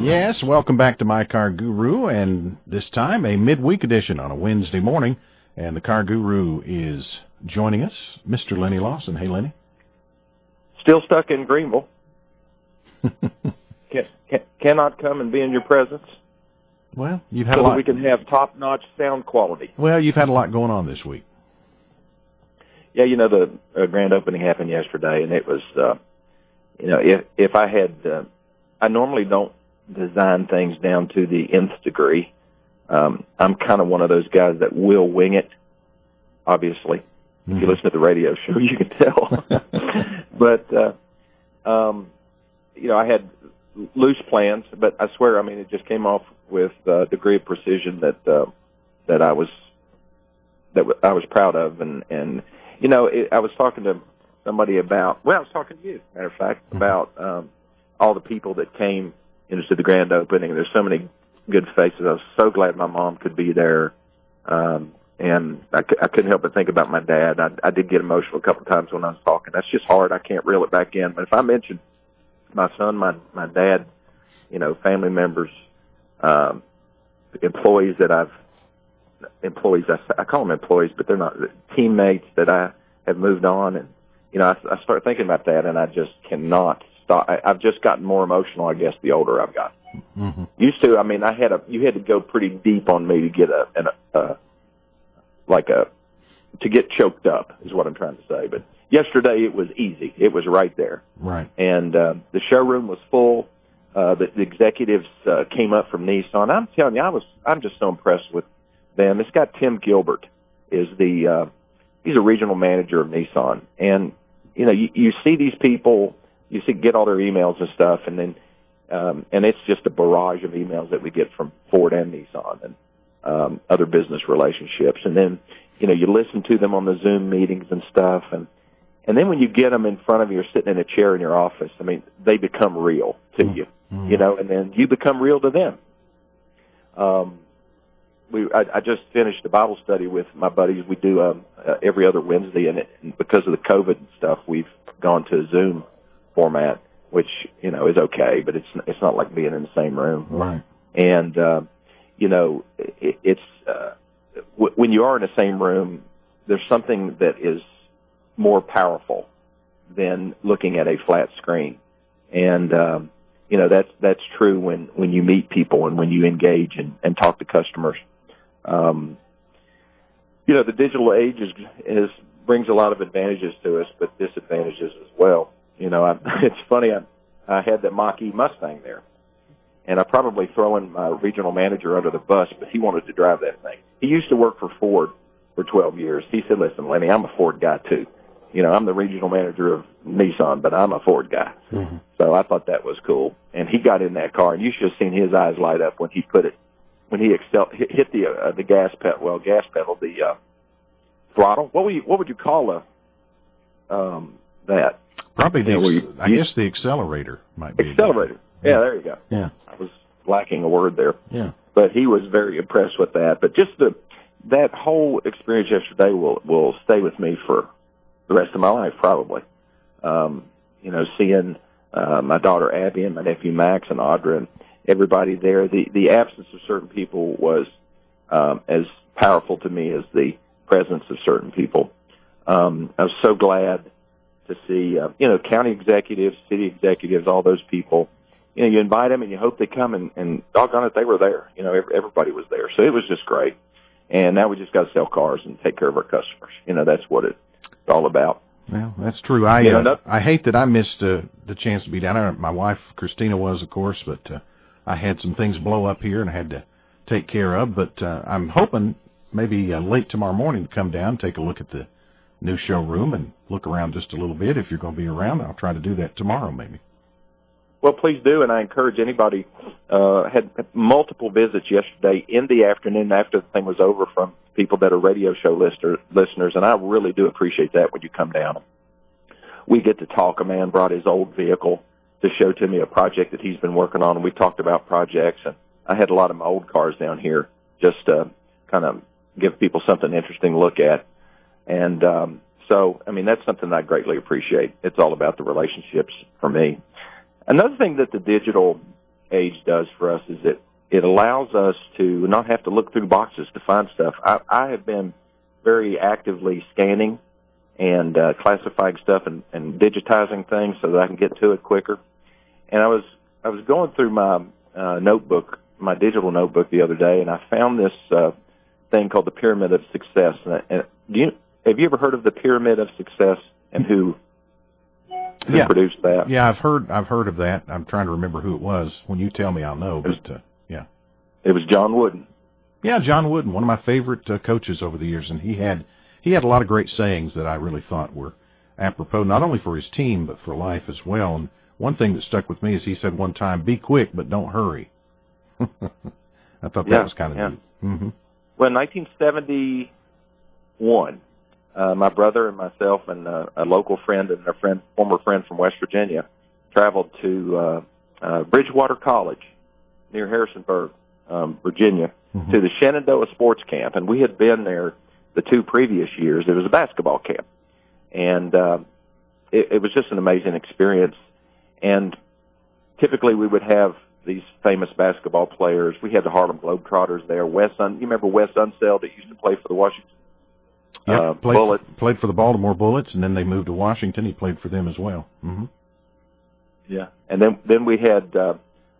Yes, welcome back to My Car Guru, and this time a midweek edition on a Wednesday morning. And the Car Guru is joining us, Mr. Lenny Lawson. Hey, Lenny. Still stuck in Greenville. Cannot come and be in your presence. Well, you've had so a lot. That we can have top-notch sound quality. Well, you've had a lot going on this week. Yeah, the grand opening happened yesterday, and it was, if I had, I normally don't design things down to the nth degree. I'm kind of one of those guys that will wing it, obviously. If you listen to the radio show, you can tell. But, I had loose plans, but I swear, it just came off with a degree of precision that I was proud of. And I was talking to somebody about, I was talking to you, matter of fact, about all the people that came to the grand opening. There's so many good faces. I was so glad my mom could be there. And I couldn't help but think about my dad. I did get emotional a couple of times when I was talking. That's just hard. I can't reel it back in. But if I mention my son, my dad, family members, employees that I call them employees, but they're not, teammates that I have moved on. And, I start thinking about that, and I just cannot stop. I've just gotten more emotional, I guess, the older I've gotten. Mm-hmm. Used to, you had to go pretty deep on me to get to get choked up is what I'm trying to say. But yesterday it was easy. It was right there. Right. And the showroom was full. The executives came up from Nissan. I'm telling you, I'm just so impressed with them. This guy Tim Gilbert is he's a regional manager of Nissan. And you see these people, get all their emails and stuff, and then and it's just a barrage of emails that we get from Ford and Nissan and other business relationships. And then, you listen to them on the Zoom meetings and stuff. And then when you get them in front of you or sitting in a chair in your office, they become real to you, and then you become real to them. I just finished a Bible study with my buddies. We do every other Wednesday, and because of the COVID and stuff, we've gone to a Zoom format, which, is okay, but it's not like being in the same room. Right. And, it's when you are in the same room, there's something that is more powerful than looking at a flat screen. And, that's true when you meet people and when you engage and talk to customers. The digital age brings a lot of advantages to us, but disadvantages as well. It's funny, I had the Mach-E Mustang there, and I probably throwing my regional manager under the bus, but he wanted to drive that thing. He used to work for Ford for 12 years. He said, listen, Lenny, I'm a Ford guy too. I'm the regional manager of Nissan, but I'm a Ford guy. Mm-hmm. So I thought that was cool. And he got in that car, and you should have seen his eyes light up when he hit the gas pedal, the throttle. What would you call that? Probably the accelerator might be. Accelerator. Yeah, there you go. Yeah. I was lacking a word there. Yeah. But he was very impressed with that. But just that whole experience yesterday will stay with me for the rest of my life, probably. Seeing my daughter Abby and my nephew Max and Audra and everybody there. The absence of certain people was as powerful to me as the presence of certain people. I was so glad to see, county executives, city executives, all those people. You invite them and you hope they come, and doggone it, they were there. Everybody was there. So it was just great. And now we just got to sell cars and take care of our customers. That's what it's all about. Well, that's true. I hate that I missed the chance to be down there. My wife, Christina, was, of course, but I had some things blow up here and I had to take care of. But I'm hoping maybe late tomorrow morning to come down, take a look at the new showroom and look around just a little bit. If you're going to be around, I'll try to do that tomorrow maybe. Well, please do, and I encourage anybody. Had multiple visits yesterday in the afternoon after the thing was over from people that are radio show listeners, and I really do appreciate that when you come down. We get to talk. A man brought his old vehicle to show to me a project that he's been working on, and we talked about projects. And I had a lot of my old cars down here just to kind of give people something interesting to look at. And so, that's something I greatly appreciate. It's all about the relationships for me. Another thing that the digital age does for us is that it allows us to not have to look through boxes to find stuff. I have been very actively scanning and classifying stuff and digitizing things so that I can get to it quicker. And I was going through my notebook, my digital notebook the other day, and I found this thing called the Pyramid of Success. And have you ever heard of the Pyramid of Success and who produced that? Yeah, I've heard of that. I'm trying to remember who it was. When you tell me, I'll know. But yeah, it was John Wooden. Yeah, John Wooden, one of my favorite coaches over the years, and he had a lot of great sayings that I really thought were apropos, not only for his team but for life as well. And one thing that stuck with me is he said one time, "Be quick, but don't hurry." I thought that was kind of neat. Mm-hmm. Well, in 1971, my brother and myself and a local friend and former friend from West Virginia traveled to Bridgewater College near Harrisonburg, Virginia, mm-hmm. to the Shenandoah Sports Camp. And we had been there the 2 previous years. It was a basketball camp. And it was just an amazing experience. And typically we would have these famous basketball players. We had the Harlem Globetrotters there. You remember Wes Unseld that used to play for the Washington Bullets? Played for the Baltimore Bullets, and then they moved to Washington. He played for them as well. Mm-hmm. Yeah, and then we had Bill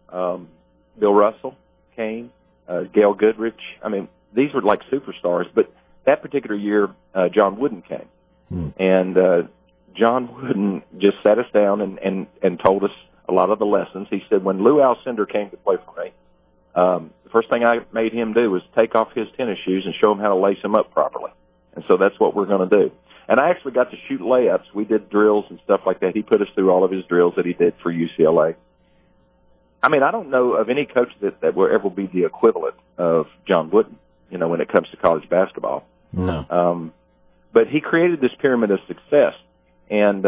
Russell came, Gail Goodrich. I mean, these were like superstars. But that particular year, John Wooden came, and John Wooden just sat us down and told us a lot of the lessons. He said, when Lou Alcindor came to play for me, the first thing I made him do was take off his tennis shoes and show him how to lace them up properly. And so that's what we're going to do. And I actually got to shoot layups. We did drills and stuff like that. He put us through all of his drills that he did for UCLA. I mean, I don't know of any coach that will ever be the equivalent of John Wooden, when it comes to college basketball. No. But he created this pyramid of success. And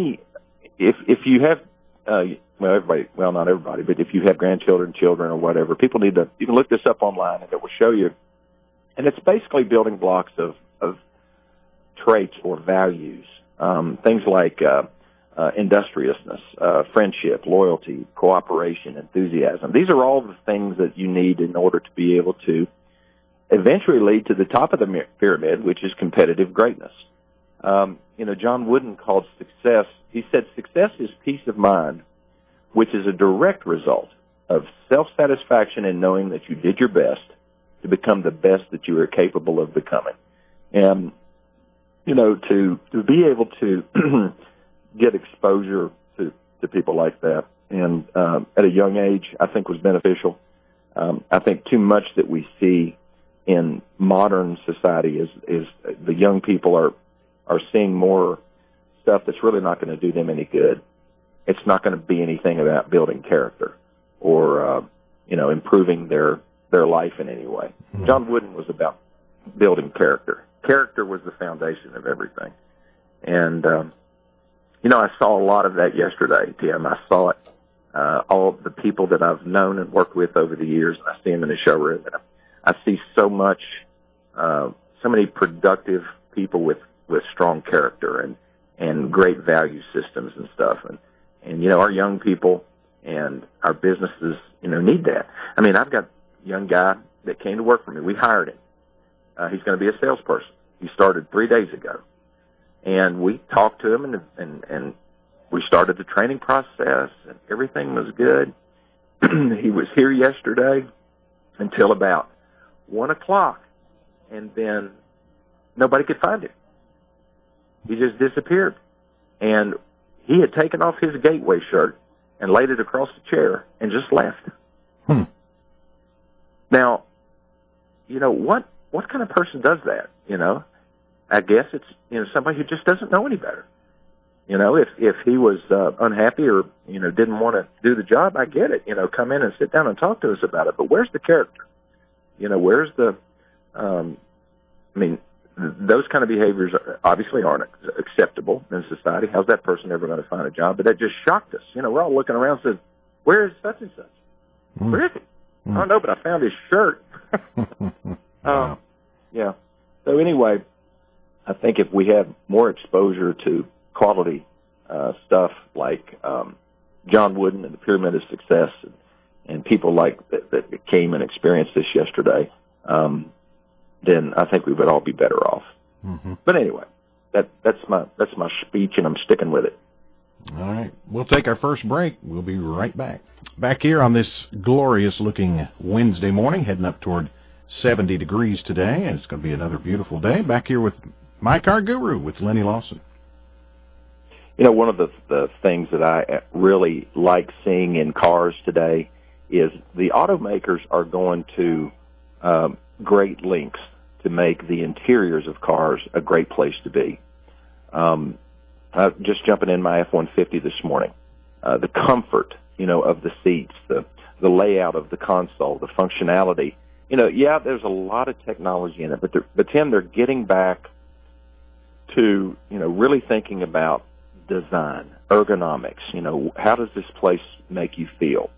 if you have, not everybody, but if you have grandchildren, children, or whatever, you can look this up online and it will show you. And it's basically building blocks of traits or values, things like industriousness, friendship, loyalty, cooperation, enthusiasm. These are all the things that you need in order to be able to eventually lead to the top of the pyramid, which is competitive greatness. John Wooden called success, he said, success is peace of mind, which is a direct result of self-satisfaction in knowing that you did your best to become the best that you are capable of becoming. And, to be able to get exposure to people like that and at a young age, I think was beneficial. I think too much that we see in modern society is the young people are seeing more stuff that's really not going to do them any good. It's not going to be anything about building character or, improving their life in any way. Mm-hmm. John Wooden was about building character. Character was the foundation of everything. And, I saw a lot of that yesterday, Tim. I saw it, all the people that I've known and worked with over the years, and I see them in the showroom, and I see so many productive people with strong character and great value systems and stuff. And our young people and our businesses, need that. I mean, I've got a young guy that came to work for me. We hired him. He's going to be a salesperson. He started 3 days ago. And we talked to him and we started the training process and everything was good. He was here yesterday until about 1:00, and then nobody could find him. He just disappeared. And he had taken off his Gateway shirt and laid it across the chair and just left. Now, what kind of person does that? I guess it's somebody who just doesn't know any better. If he was unhappy or didn't want to do the job, I get it. Come in and sit down and talk to us about it. But where's the character? Where's the? Those kind of behaviors obviously aren't acceptable in society. How's that person ever going to find a job? But that just shocked us. We're all looking around and said, "Where is such and such? Where is he? I don't know, but I found his shirt." Wow. Yeah. So anyway, I think if we have more exposure to quality stuff like John Wooden and the Pyramid of Success people like that came and experienced this yesterday, then I think we would all be better off. Mm-hmm. But anyway, that's my speech, and I'm sticking with it. All right. We'll take our first break. We'll be right back. Back here on this glorious-looking Wednesday morning, heading up toward 70 degrees today, and it's going to be another beautiful day. Back here with My Car Guru with Lenny Lawson. You know, one of the things that I really like seeing in cars today is the automakers are going to great lengths to make the interiors of cars a great place to be. Just jumping in my F-150 this morning, the comfort, of the seats, the layout of the console, the functionality. There's a lot of technology in it, but Tim, they're getting back to, really thinking about design, ergonomics. How does this place make you feel?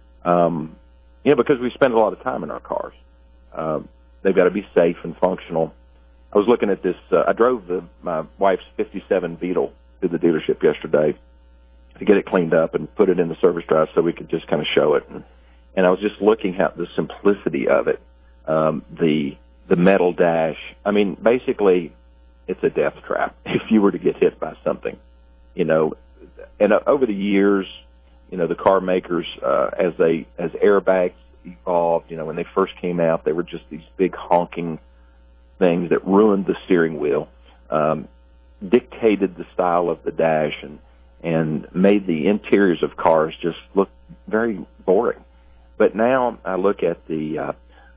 Because we spend a lot of time in our cars. They've got to be safe and functional. I was looking at this. I drove my wife's 57 Beetle to the dealership yesterday to get it cleaned up and put it in the service drive so we could just kind of show it. And I was just looking at the simplicity of it, the metal dash. I mean, basically, it's a death trap if you were to get hit by something, And over the years, the car makers, as airbags evolved, when they first came out, they were just these big honking things that ruined the steering wheel, dictated the style of the dash, and made the interiors of cars just look very boring. But now I look at the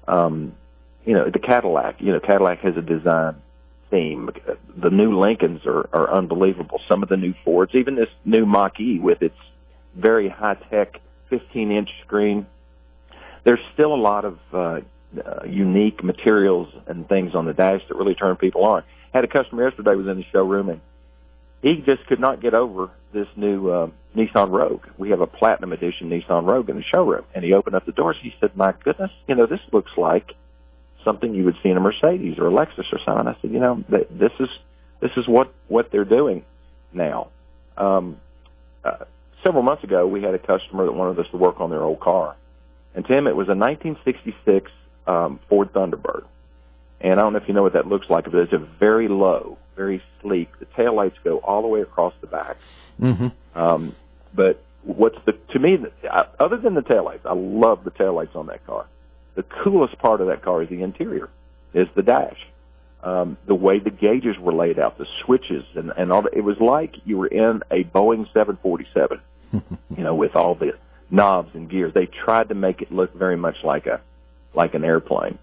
Cadillac. Cadillac has a design theme. The new Lincolns are unbelievable. Some of the new Fords, even this new Mach-E with its very high-tech 15-inch screen. There's still a lot of unique materials and things on the dash that really turn people on. Had a customer yesterday was in the showroom, and he just could not get over this new Nissan Rogue. We have a Platinum Edition Nissan Rogue in the showroom, and he opened up the doors. He said, "My goodness, this looks like something you would see in a Mercedes or a Lexus or something." I said, this is what they're doing now. Several months ago, we had a customer that wanted us to work on their old car. And, Tim, it was a 1966 Ford Thunderbird. And I don't know if you know what that looks like, but it's a very low, very sleek. The taillights go all the way across the back. Mm-hmm. But to me, other than the taillights, I love the taillights on that car. The coolest part of that car is the interior, is the dash. The way the gauges were laid out, the switches, and all that. It was like you were in a Boeing 747, with all the knobs and gears. They tried to make it look very much like an airplane.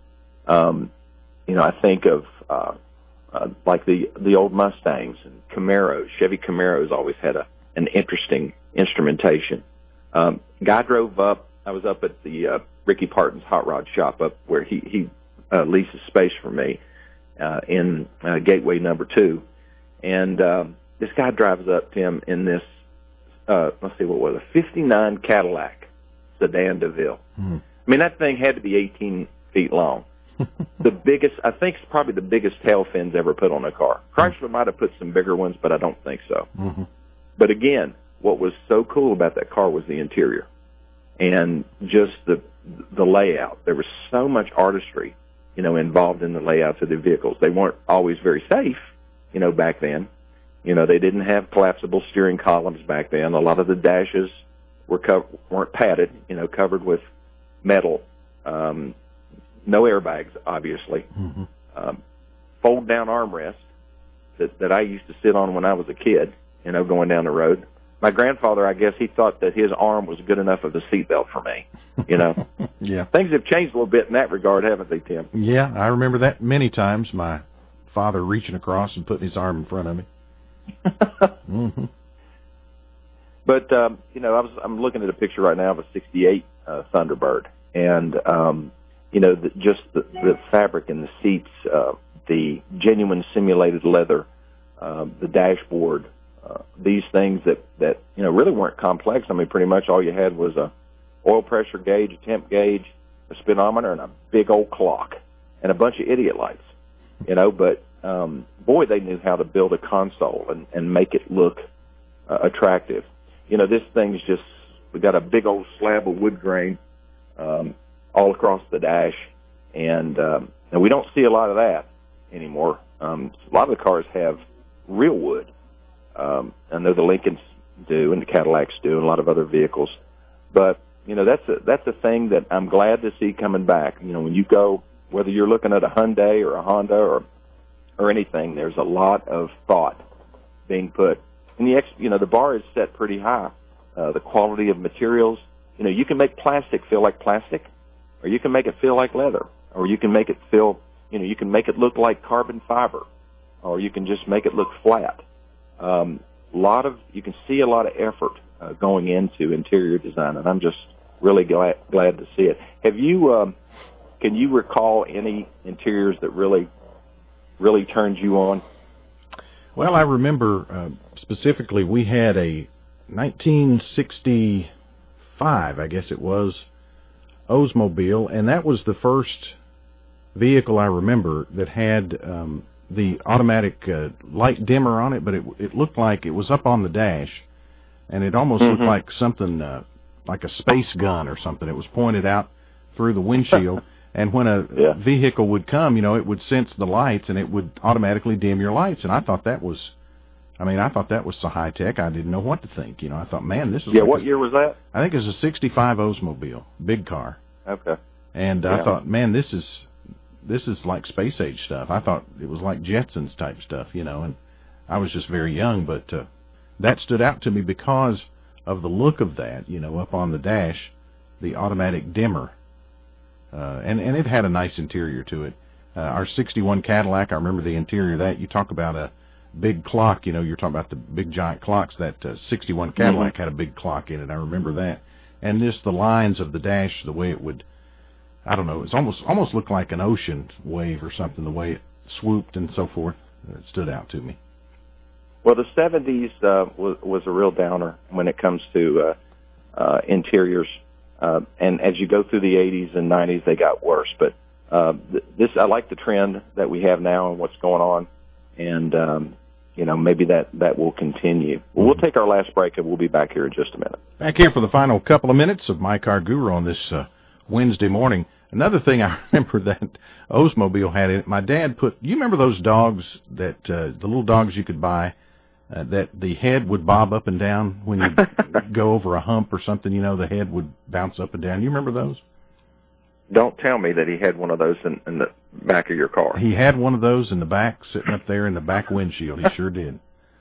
I think of like the old Mustangs and Camaros. Chevy Camaros always had an interesting instrumentation. Guy drove up. I was up at the Ricky Parton's hot rod shop up where he leases space for me in Gateway Number 2, and this guy drives up, Tim, in this let's see, what was it, 59 Cadillac sedan DeVille. Mm. I mean, that thing had to be 18 feet long. The biggest, I think, it's probably the biggest tail fins ever put on a car. Chrysler might have put some bigger ones, but I don't think so. Mm-hmm. But again, what was so cool about that car was the interior and just the layout. There was so much artistry, involved in the layouts of the vehicles. They weren't always very safe, back then. They didn't have collapsible steering columns back then. A lot of the dashes weren't padded, covered with metal. No airbags, obviously. Mm-hmm. Fold-down armrest that I used to sit on when I was a kid, going down the road. My grandfather, I guess, he thought that his arm was good enough of a seatbelt for me, Yeah. Things have changed a little bit in that regard, haven't they, Tim? Yeah, I remember that many times, my father reaching across and putting his arm in front of me. Mm-hmm. But, I'm looking at a picture right now of a 68 Thunderbird, and, just the fabric in the seats, the genuine simulated leather, the dashboard, these things that really weren't complex. I mean, pretty much all you had was a oil pressure gauge, a temp gauge, a speedometer, and a big old clock, and a bunch of idiot lights, but boy, they knew how to build a console and make it look attractive. This thing's we got a big old slab of wood grain all across the dash, and we don't see a lot of that anymore. A lot of the cars have real wood. I know the Lincolns do, and the Cadillacs do, and a lot of other vehicles. But that's a thing that I'm glad to see coming back. When you go, whether you're looking at a Hyundai or a Honda or anything, there's a lot of thought being put. And the bar is set pretty high. The quality of materials, you can make plastic feel like plastic, or you can make it feel like leather, or you can make it feel, you can make it look like carbon fiber, or you can just make it look flat. You can see a lot of effort going into interior design, and I'm just really glad to see it. Can you recall any interiors that really turned you on? Well, I remember specifically we had a 1965, I guess it was, Oldsmobile, and that was the first vehicle I remember that had the automatic light dimmer on it, but it looked like it was up on the dash, and it almost looked like something like a space gun or something. It was pointed out through the windshield, and when a vehicle would come, it would sense the lights, and it would automatically dim your lights. And I thought that was so high tech. I didn't know what to think. I thought, man, this is what year was that? I think it was a '65 Oldsmobile, big car. Okay. And I thought, man, this is like space age stuff. I thought it was like Jetsons type stuff, and I was just very young, but that stood out to me because of the look of that, up on the dash, the automatic dimmer. And it had a nice interior to it. Our 61 Cadillac, I remember the interior of that. You talk about a big clock, you're talking about the big giant clocks. That 61 Cadillac had a big clock in it. I remember that. And just the lines of the dash, the way it would, I don't know, it's almost looked like an ocean wave or something, the way it swooped and so forth. It stood out to me. Well, the 70s was a real downer when it comes to interiors. And as you go through the 80s and 90s, they got worse. But I like the trend that we have now and what's going on. And, maybe that will continue. Well, we'll take our last break, and we'll be back here in just a minute. Back here for the final couple of minutes of My Car Guru on this Wednesday morning. Another thing I remember that Oldsmobile had in it, my dad you remember those dogs that, the little dogs you could buy, that the head would bob up and down when you go over a hump or something, the head would bounce up and down. You remember those? Don't tell me that he had one of those in the back of your car. He had one of those in the back, sitting up there in the back windshield. He sure did.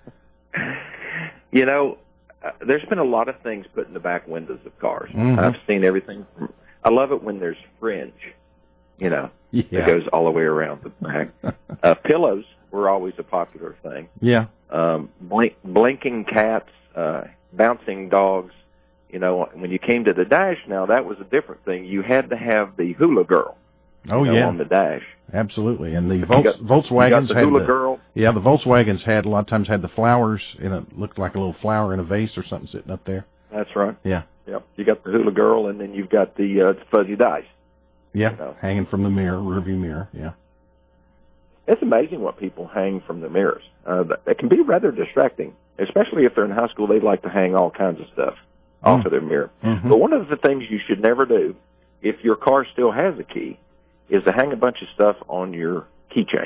There's been a lot of things put in the back windows of cars. I've seen everything. I love it when there's fringe, that goes all the way around the back. Pillows were always a popular thing. Yeah. Blinking cats, bouncing dogs. When you came to the dash now, that was a different thing. You had to have the hula girl on the dash. Absolutely. And the Volkswagens had hula girl. Yeah, the Volkswagens had a lot of times had the flowers looked like a little flower in a vase or something sitting up there. That's right. Yeah. Yep. You got the hula girl, and then you've got the fuzzy dice. Yeah, hanging from the rearview mirror. Yeah. It's amazing what people hang from the mirrors. That can be rather distracting, especially if they're in high school. They like to hang all kinds of stuff off of their mirror. But one of the things you should never do, if your car still has a key, is to hang a bunch of stuff on your keychain.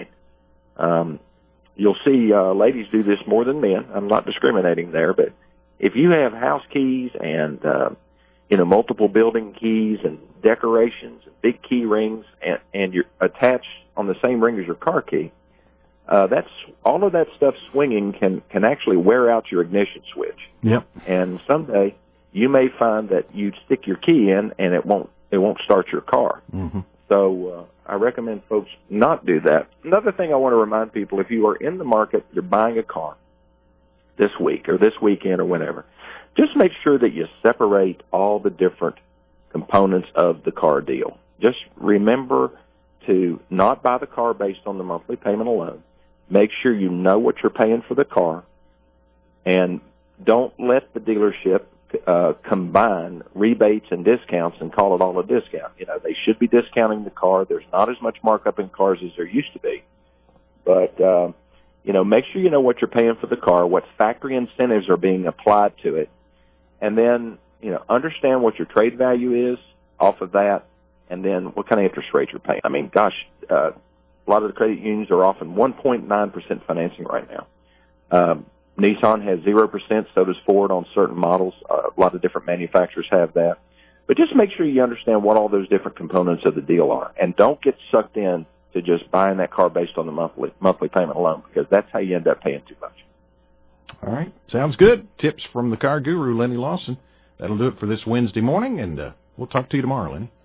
You'll see ladies do this more than men. I'm not discriminating there, but if you have house keys and multiple building keys and decorations and big key rings and you're attached on the same ring as your car key, that's all of that stuff swinging can actually wear out your ignition switch. Yep. And someday you may find that you stick your key in and it won't start your car. So I recommend folks not do that. Another thing I want to remind people, if you are in the market, you're buying a car this week or this weekend or whenever, just make sure that you separate all the different components of the car deal. Just remember to not buy the car based on the monthly payment alone. Make sure you know what you're paying for the car, and don't let the dealership combine rebates and discounts and call it all a discount. They should be discounting the car. There's not as much markup in cars as there used to be. But, make sure you know what you're paying for the car, what factory incentives are being applied to it, and then, understand what your trade value is off of that, and then what kind of interest rate you're paying. I mean, gosh, a lot of the credit unions are offering 1.9% financing right now. Nissan has 0%, so does Ford on certain models. A lot of different manufacturers have that. But just make sure you understand what all those different components of the deal are, and don't get sucked in to just buying that car based on the monthly payment alone, because that's how you end up paying too much. All right. Sounds good. Tips from the car guru, Lenny Lawson. That'll do it for this Wednesday morning, and we'll talk to you tomorrow, Lenny.